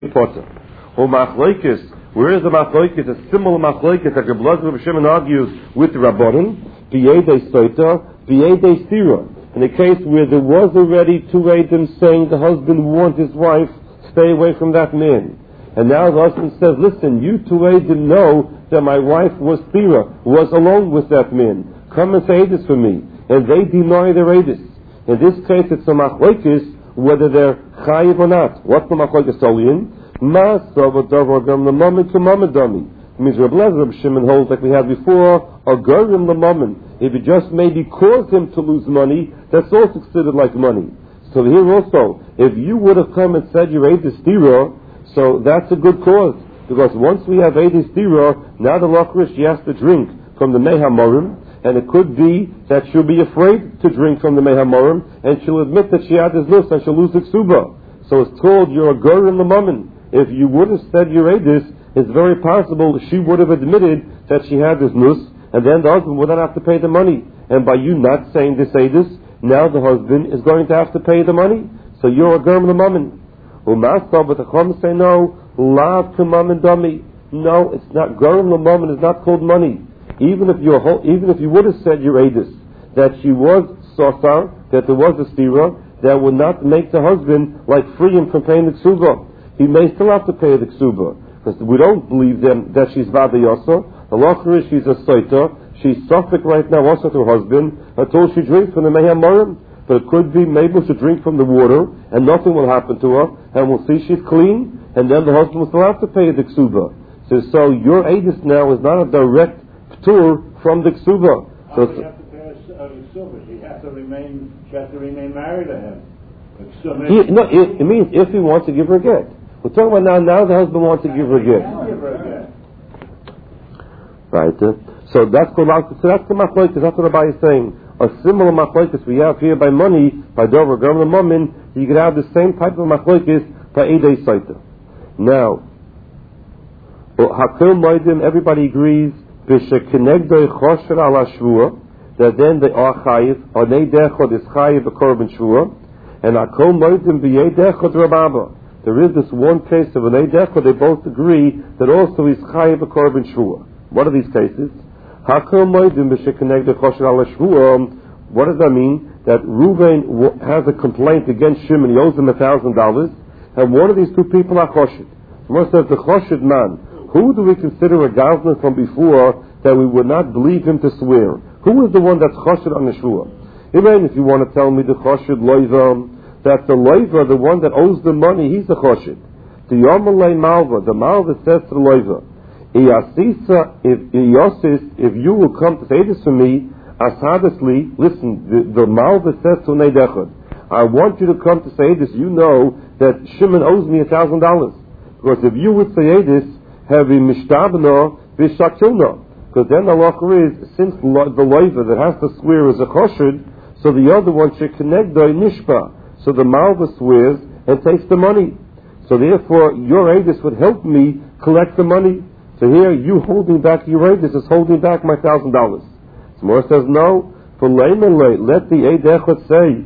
potter. Or machlokes, where is the machlokes? A similar machlokes that Reb Elazar Reb Shimon argues with the Rabbanon, b'yedei soita, b'yedei sira. In a case where there was already two Eidim saying the husband warned his wife, stay away from that man. And now the husband says, listen, you two Eidim know that my wife was Sira, was alone with that man. Come and say this for me. And they deny their Eidus. In this case, it's a machlokes whether they're chayiv or not. What's the machlokes in? Ma savav gam l'mamen k'mamen. Means Reb Elazar Reb Shimon holds like we had before, a garim l'mamen. If it just maybe caused him to lose money, that's also considered like money. So here also, if you would have come and said you ate the stira, so that's a good cause. Because once we have ate the stira, now the lachrish, she has to drink from the mei hamorim, and it could be that she'll be afraid to drink from the mei hamorim, and she'll admit that she had this nus and she'll lose the ksuba. So it's called you're a garim l'mamen. If you would have said you ate this, it's very possible she would have admitted that she had this nus, and then the husband would not have to pay the money. And by you not saying this, now the husband is going to have to pay the money. So you're a germ l'mamen. But the Chum say no, lav k'mamen dami. No, it's not germ l'mamen. It's not called money. Even if you would have said your edus that she was sosar, that there was a stira, that would not make the husband like free him from paying the ksuba. He may still have to pay the ksuba because we don't believe them that she's vada yosa. The locher is she's a soita. She's suffik right now also to her husband until she drinks from the mei hamorim. But it could be maybe she'll drink from the water and nothing will happen to her, and we'll see she's clean, and then the husband will still have to pay the ksuba. So your edus now is not a direct ptur from the ksuba. So she has to pay a ksuba. She has to remain married to him. It means if he wants to give her a get. We're talking about now the husband wants to give her a get. Right. So that's the machlokes. That's what Rabbi is saying. A similar machlokes we have here by money, by dover germ l'mamen, you could have the same type of machlokes by edei soita. Now, hakol moedim, everybody agrees b'shekenegdoi chosher ala shvua, that then they are chayiv, or nei dechod is chayiv a korban shvua, and hakol moedim b'yei dechod rababa. There is this one case of an nei dechod, they both agree that also is chayiv a korban shvua. What are these cases? What does that mean? That Reuven has a complaint against Shimon, he owes him $1,000, and one of these two people are choshed. Someone says, the choshed man, who do we consider a gazlan from before that we would not believe him to swear? Who is the one that's choshed on the shvua? Even if you want to tell me the choshed loiva, that the loiva, the one that owes the money, he's the choshed. The yomalei malva, the malva says to the loiva, if you will come to say this to me, asadisly, listen, the Malva says to Nei Dechad, I want you to come to say this, you know that Shimon owes me $1,000. Because if you would say this, have a mishtabna v'shakilna. Because then the law is, since the loiva that has to swear is a choshed, so the other one should connect the nishpa. So the Malva swears and takes the money. So therefore, your edus would help me collect the money. So here, you holding back your edus is holding back my $1,000. More says no. For layman let the eidechot say,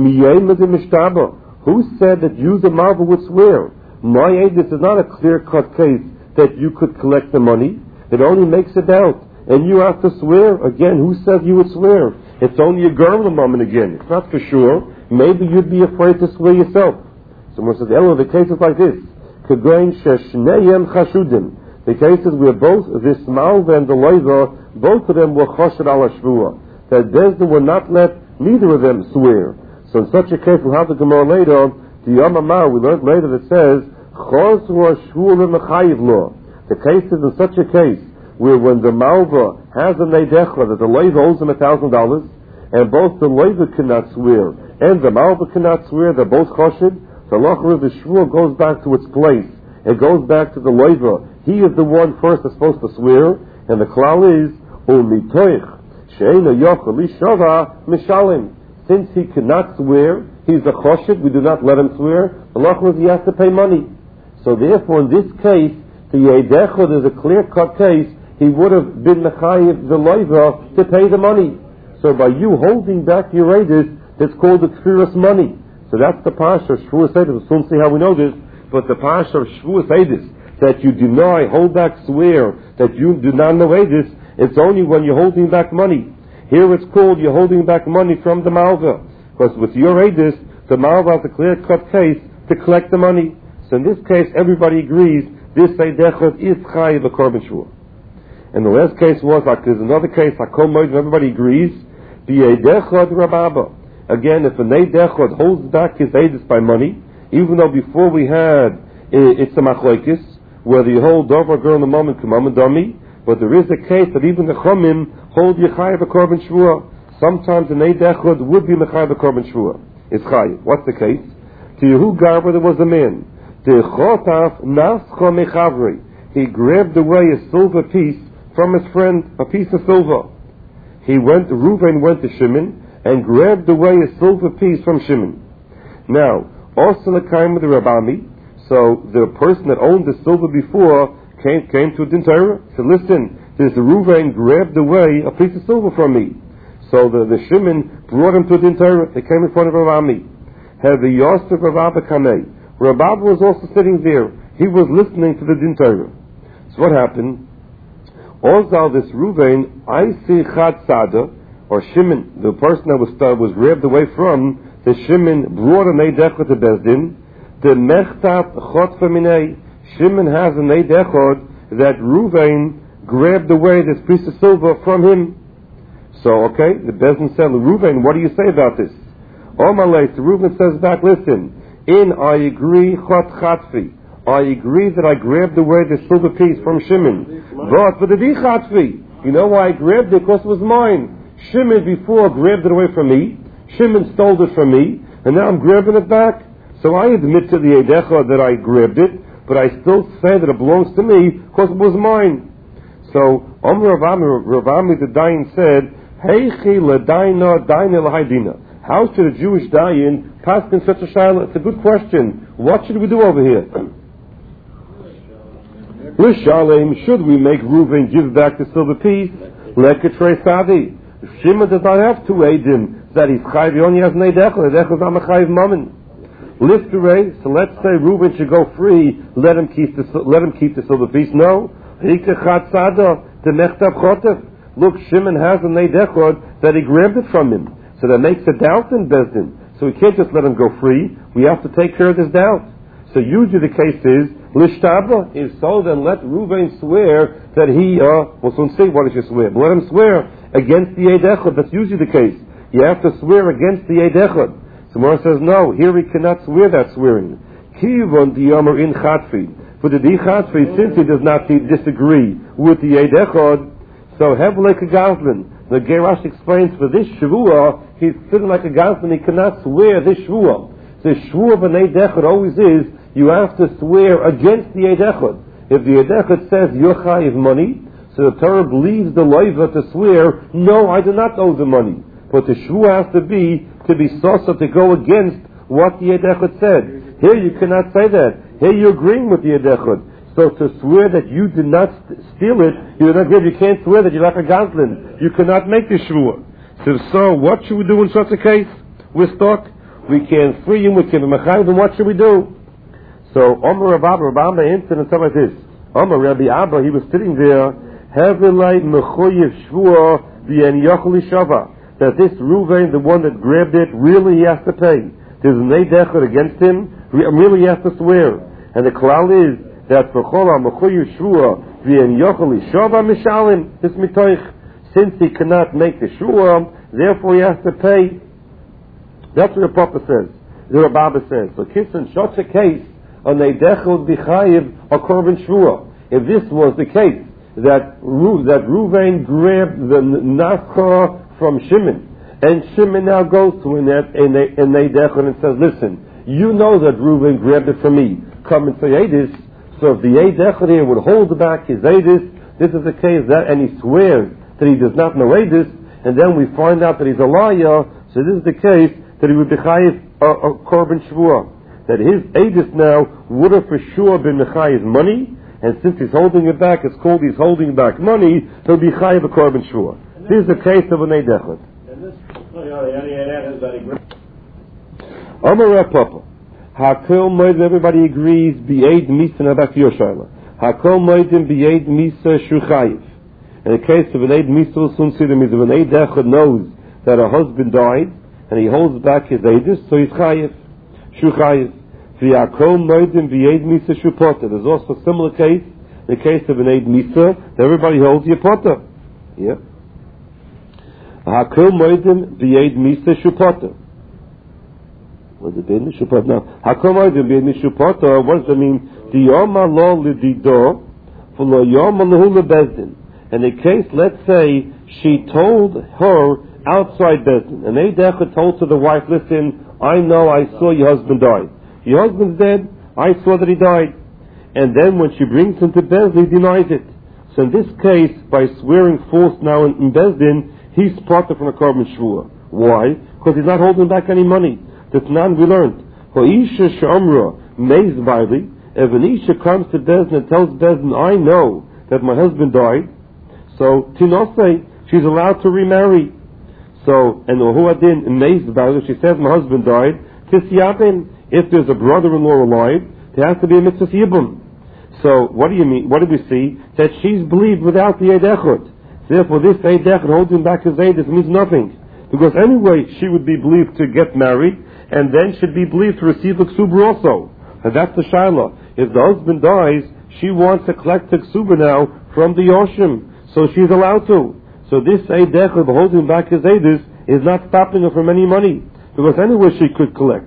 who said that you the Malva would swear? My edus is not a clear-cut case that you could collect the money. It only makes a doubt, and you have to swear again. Who said you would swear? It's only a girl moment again. It's not for sure. Maybe you'd be afraid to swear yourself. Someone says, Elo, the cases like this, Kagoin sheshneim chashudim. The cases where both this Malva and the Loiva, both of them were choshed ala shvua. That Bezdin would not let neither of them swear. So in such a case, we'll have the Gemara later, the Yamamah, we learned later that says, chosru shvua l'mechayiv law. The case is in such a case, where when the Malva has a neidecha, that the Loiva owes him $1,000, and both the Loiva cannot swear, and the Malva cannot swear, they're both choshed, the lachar of the shvua goes back to its place. It goes back to the Loiva. He is the one first that's supposed to swear, and the klal is umitoich she'ena yochel lishava mishalim. Since he cannot swear, he's a choshed. We do not let him swear. The lachar is he has to pay money. So therefore, in this case, the yeidechod is a clear-cut case. He would have been mechayiv the loiva to pay the money. So by you holding back your edus, it's called the kfiras money. So that's the pasha. Shvua said, we'll soon see how we know this. But the parsha of Shavuos Eidus, that you deny, hold back, swear that you do not know Eidus, it's only when you're holding back money. Here it's called you're holding back money from the Malva. Because with your Eidus, the Malva has a clear-cut case to collect the money. So in this case, everybody agrees this Eidechot is Chayiv a Korban Shvuah. And the last case was, there's another case, everybody agrees, the Eidechot Rababa. Again, if an Eidechot holds back his Eidus by money, even though before we had, it's a Machlokes, whether you hold over a girl in the moment, Kamam Dami, but there is a case that even the Chomim hold Yechayiv a Korban Shvuah. Sometimes an Eidechot would be Mechayiv a Korban Shvuah. It's Chayiv. What's the case? To Yehu Garber there was a man. He grabbed away a silver piece from his friend, a piece of silver. Reuven went to Shimon and grabbed away a silver piece from Shimon. Now, also the time of the Rabami, so the person that owned the silver before came to a Din Torah. Said, listen, this Reuven grabbed away a piece of silver from me. So the Shimon brought him to a Din Torah. They came in front of Rabami. Had the Yosef Rabba Kamei. Rabbi was also sitting there. He was listening to the Din Torah. So what happened? Also, this Reuven, I see Chad Sada, or Shimon, the person that was grabbed away from, the Shimon brought an Eidechot to Bezdin. The Mechtat Chot Feminei. Shimon has an Eidechot that Reuven grabbed away this piece of silver from him. So, okay, the Bezdin said, Reuven, what do you say about this? Omalei, so Reuven says back, listen, I agree, Chatfi. I agree that I grabbed away the silver piece from Shimon. But for the Chatfi, you know why I grabbed it? Because it was mine. Shimon before grabbed it away from me. Shimon stole it from me, and now I'm grabbing it back. So I admit to the Eidecha that I grabbed it, but I still say that it belongs to me because it was mine. So Ravami the Dayan said, Heichi l'daina daina l'haidina. How should a Jewish Dayan pass in such a shayla? It's a good question. What should we do over here? L'shalem, should we make Reuven give back the silver piece? Leketrei Sadi. Shimon does not have two Eidim that he's chayiv. He only has an Eidecha. Eidecha is not a chayiv mammon. Lifterei. So let's say Reuven should go free. Let him keep the silver piece. No. Look, Shimon has an Eidecha that he grabbed it from him. So that makes a doubt in Bezdin. So we can't just let him go free. We have to take care of this doubt. So usually the case is, Lishtaba is so, then let Reuven swear that he, we'll soon see what he should swear, but let him swear against the Eidechad. That's usually the case. You have to swear against the Eidechad. So Mora says, no, here we cannot swear that swearing. Kivon diyomer in Chatfi. For the Chatfi, since he does not disagree with the Eidechad, so Hevlek Gazlin. The Gerash explains for this Shavua, he's sitting like a Gazlan, he cannot swear this Shavua. The Shavua of an Eidechad always is, you have to swear against the Eidechad. If the Eidechad says, Yochai is money, so the Torah believes the Loiva to swear, no, I do not owe the money. But the Shavua has to be sosa, to go against what the Eidechad said. Here you cannot say that. Here you're agreeing with the Eidechad. So to swear that you did not steal it, you can't swear that you're like a Gazlan. You cannot make the Shvuah. So what should we do in such a case? We're stuck. We can't free him, we can't be mechayiv, then what should we do? So Omer Rabbi answered and said like this. Omer Rabbi Abba, he was sitting there, Hevelai mechoyev Shvuah v'en yochel shava. That this Reuven, the one that grabbed it, really he has to pay. There's an Eidechad against him, really he has to swear. And the klal is, that for Chola Mechoyev Shvuah v'en yochel shava mishalim, this mitoich. Since he cannot make the Shvuah, therefore he has to pay. That's what the Papa says. The Rabba says. So Kisan, such a case, an Eidechad would be chayiv a Korban Shvuah. If this was the case, that Reuven grabbed the Naskar from Shimon, and Shimon now goes to an Eidechad and says, listen, you know that Reuven grabbed it from me. Come and say Eidis. So if the Eidechad here would hold back his Eidis, this is the case that, and he swears that he does not know Eidis, and then we find out that he's a liar, so this is the case that he would be chayiv a Korban Shvuah. That his Eidis now would have for sure been mechayiv money, and since he's holding it back, it's called he's holding back money, he'll be chayiv a Korban Shvuah. This is the case of an Eidechad. Amar Papa, Hakol Moedim, everybody agrees, B'Eid Misa, now back to your Shaila. Hakol Moedim B'Eid Misa Shuchayiv. In the case of an Eid Misa Sunsidim, is if an Eid Echad knows that her husband died, and he holds back his Eidus, so he's Chayiv. Shuchayiv. V'Hakol Moedim B'Eid Misa Shupota. There's also a similar case, in the case of an Eid Misa, that everybody holds Yepota. Yeah. Hakol Moedim B'Eid Misa Shupota. What does it mean? Shupot. Now, Hakol Moedim B'Eid Misa Shupota, what does it mean? Diyoma lo lidido, v'lo yoma lehu lebezdin. In the case, let's say, she told her outside Bezdin, and Eid Echad told to the wife, listen, I know I saw your husband die. Your husband's dead, I saw that he died. And then when she brings him to Bezdin, he denies it. So in this case, by swearing false now in Bezdin, he's parted from a korban shvua. Why? Because he's not holding back any money. That's none we learned. If an Isha comes to Bezdin and tells Bezdin, I know that my husband died, so Tinose, she's allowed to remarry. So, and Ohuadin amazed about it, she says my husband died, Tisyabin, if there's a brother-in-law alive, there has to be a mitzvah yibum. So, what do you mean? What do we see? That she's believed without the Eid Echad. Therefore, this Eid Echad holding back his Eidus means nothing. Because anyway, she would be believed to get married, and then should be believed to receive the Ksuba also. And that's the Shaila. If the husband dies, she wants to collect the Ksuba now from the Yoshim. So she's allowed to. So this Eid Echad holding back his Eidus is not stopping her from any money. Because anyway she could collect.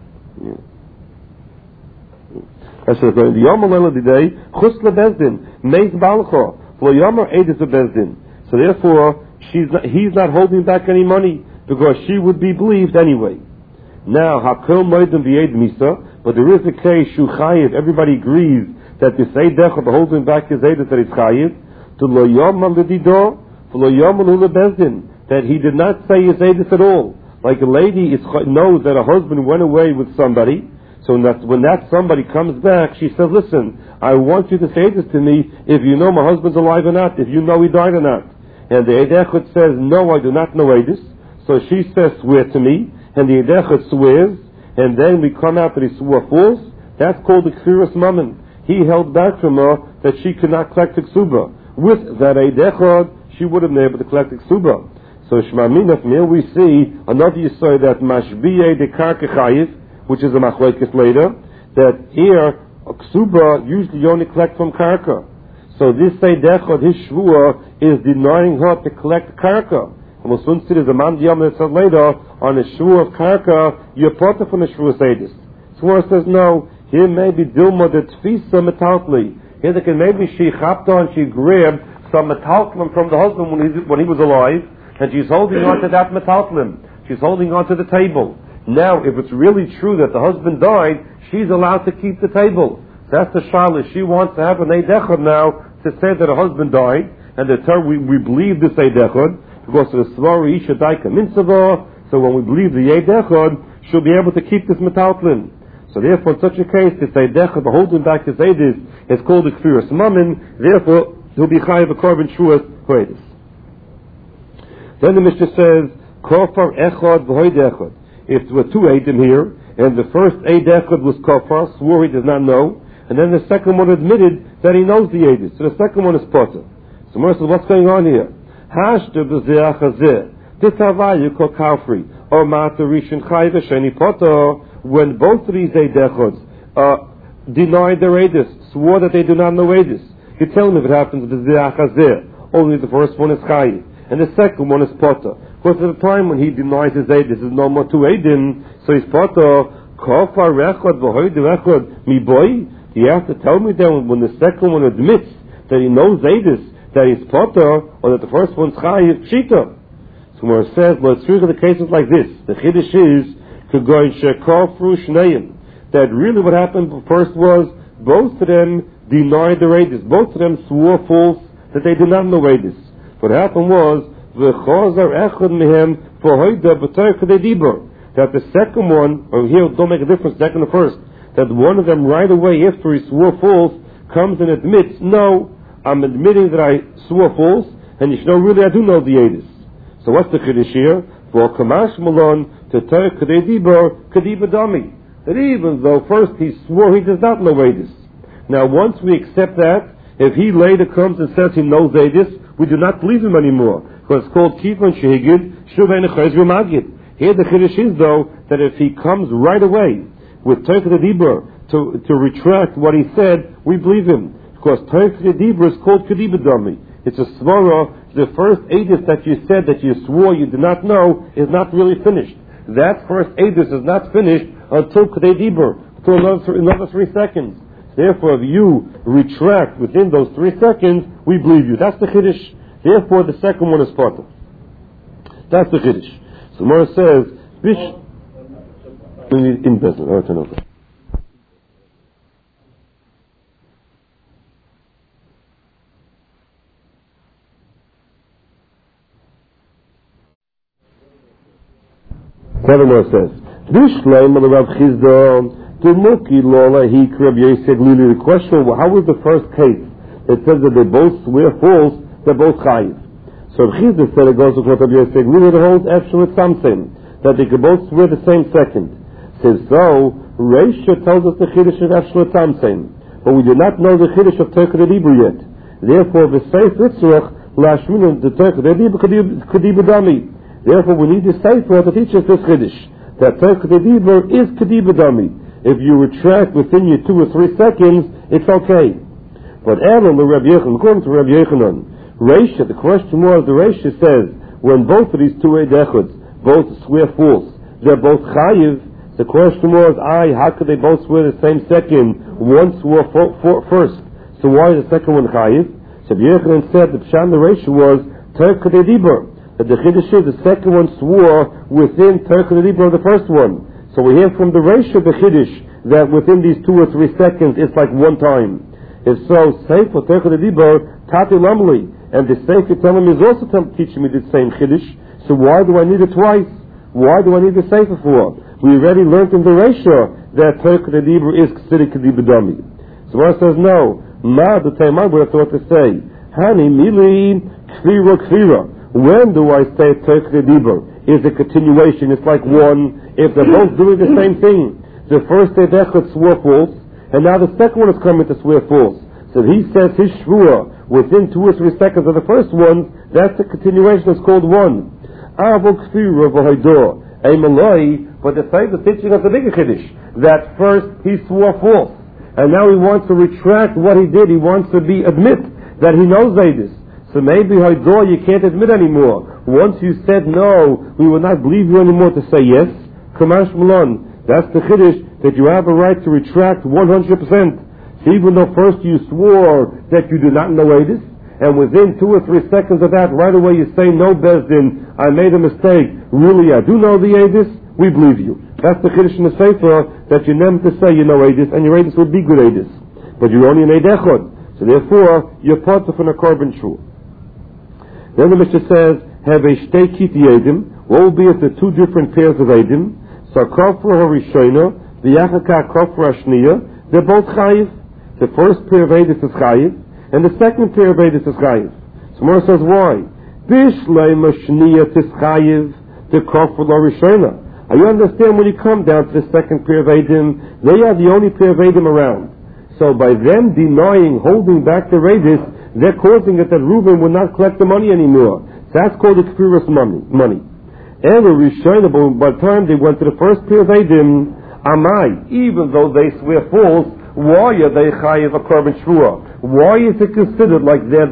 I said, the Yom Alela today, Chus lebezdin, Meis Balcho, Lo Yomer Eidus lebezdin. So therefore, he's not holding back any money, because she would be believed anyway. Now, Hakol Moedim B'Eid Misa, but there is a case, Shu Chayiv, everybody agrees that this Eid Echad holding back his Eidus that is Chayiv, to Lo Yomer L'Dido, Lo Yomer L'Lebezdin, that he did not say his Eidus at all. Like a lady knows that her husband went away with somebody, so when that somebody comes back, she says, listen, I want you to say this to me if you know my husband's alive or not, if you know he died or not. And the Eid Echad says, no, I do not know Eidus. So she says, swear to me, and the Eid Echad swears, and then we come out that he swore false. That's called the Kfiras Mammon. He held back from her that she could not collect the Ksuba. With that Eid Echad, she would have been able to collect the Ksuba. So Shema Mina, from here we see another Yisod that Mashbiye de Karka Chayiv, which is a machlokes later, that here a Ksuba usually you only collect from Karka. So this Eid Echad, his Shvua, is denying her to collect Karka. And we'll soon see there's a man Yom that said later, on the Shvua of Karka, you're part from the Shvua Seidis. Shvua says no, here maybe Dilma the Tfisa Metaltli. Here they can maybe she chapped on, she grabbed some metaltlim from the husband when he was alive, and she's holding on to that metaltlim. She's holding on to the table. Now, if it's really true that the husband died, she's allowed to keep the table. So that's the Shaila. She wants to have an Eid Echad now to say that her husband died, and to tell we believe this Eid Echad, because of the Svari Isha Daika Mitzvah, so when we believe the Eid Echad, she'll be able to keep this metaltlim. So therefore, in such a case, this Eid Echad, holding back his Eidus, is called the Kfiras Mammon, therefore, he'll be chayiv a korban shuas hoidus. Then the Mishnah says, Kofar Echad v'hoid Echad. If there were two Eidim here, and the first Eid Echad was Kofar, swore he does not know, and then the second one admitted that he knows the Eidus. So the second one is Potter. So Moshe says, what's going on here? Hashta b'zeh achazeh. This Havayu called Kafri. Or Mata Rishon Chayiv Sheni Potter. When both of these Eid Echads denied their Eidus, swore that they do not know Eidus. You tell me if it happens b'zeh achazeh. Only the first one is Chayiv, and the second one is Potter. Because at the time when he denies his Eidus, there's no more two Eidim, so he's Potter. Kofar Echad v'hoid Echad mi boy. You have to tell me then when the second one admits that he knows Eidus, that he's Potter, or that the first one's Chayiv, Shita. So where it says, well, it's true the cases like this. The Chiddush is that really what happened first was both of them denied the Eidus. Both of them swore false that they did not know Eidus. What happened was that the second one, or here don't make a difference, second or first, that one of them right away after he swore false comes and admits, no, I'm admitting that I swore false, and you know really I do know the Eidus. So what's the Chiddush here? For Kamash Malon to Torah Kadei Dibur Kadiba Dami. that even though first he swore he does not know Eidus. Now once we accept that, if he later comes and says he knows Eidus, we do not believe him anymore. Because it's called Kifon Shehigid, Shuv Ein Magid. Here the Chiddush is though, that if he comes right away with Teich Dibur to retract what he said, we believe him. Because Teich Dibur is called Kedibadami. It's a svara. The first Eidus that you said that you swore you did not know is not really finished. That first Eidus is not finished until Kedei Dibur, until another 3 seconds. Therefore, if you retract within those 3 seconds, we believe you. That's the Chiddush. Therefore, the second one is Potter. That's the Chiddush. So Mora says, in business. I'll turn over. Furthermore says, the question, how was the first case? It says that they both swear false, they're both chayiv. So Chizda said it goes to Rabbi Yosef Glili, the whole actually something, that they could both swear the same second. Says so, Reisha tells us the Chiddush of Absolute Samsein, but we do not know the Chiddush of Teich Dibur yet. Therefore, the Seif Yitzrach, Lashmin, the Teich Dibur Kedibadami. Therefore, we need the Sefer to teach us this Chiddush, that Teich Dibur is Kedibadami. If you retract within your 2 or 3 seconds, it's okay. But Aaron, the Rabbi Yochanan, according to Rabbi Yochanan, Reisha, the question was, the Reisha says, when both of these 2 Eid Echods both swear false, they're both chayiv. The question was, how could they both swear the same second? One swore first, so why is the second one chayiv? So Rabbi Yochanan said the Pshat the Reisha was Teich Dibur. That the Chiddush is the second one swore within Teich Dibur of the first one. So we hear from the Reisha the Chiddush that within these 2 or 3 seconds it's like one time. If so, Sefer Teich Dibur Tati Lamli, and the Sefer telling me is also teaching me the same Chiddush. So why do I need it twice? Why do I need the Sefer for? We already learned in the Reisha that Teich Dibur is considered Kedibadami. So one says no. Ma the time I would have thought to say Hani Mili Kfira. When do I say Teich Dibur is a continuation? It's like one. If they're both doing the same thing, the first Eid Echad swore false, and now the second one is coming to swear false. So he says his shvua within 2 or 3 seconds of the first one. That's the continuation. It's called one. But the fact is teaching us a bigger Chiddush, that first he swore false, and now he wants to retract what he did. He wants to admit that he knows Eidus. So maybe Haidor you can't admit anymore. Once you said no, we will not believe you anymore to say yes. Kamash Malon. That's the Chiddush, that you have a right to retract 100%. So even though first you swore that you do not know Eidus, and within 2 or 3 seconds of that, right away you say, no, Bezdin, I made a mistake. Really, I do know the Eidus. We believe you. That's the Chiddush in the Sefer, that you never to say you know Eidus, and your Eidus would be good Eidus. But you're only an Eid Echad. So therefore, you're part of an Korban Shul. Then the Mishnah says, have a shtei kiti edim, what will be if the 2 different pairs of edim, so kofra harishona, the yachaka kofra hashniya, they're both chayiv. The first pair of edis is chayiv, and the second pair of edis is chayiv. So Mora says, why? Bishlei mashniya tis chayiv, the kofra harishona. You understand when you come down to the second pair of edim, they are the only pair of edim around. So by them denying, holding back the edis, they're causing it that Reuben will not collect the money anymore. So that's called the Kfiras money. And by the time they went to the first pair of Edim, Amai, even though they swear false, why are they chayiv a korban shvua? Why is it considered like they're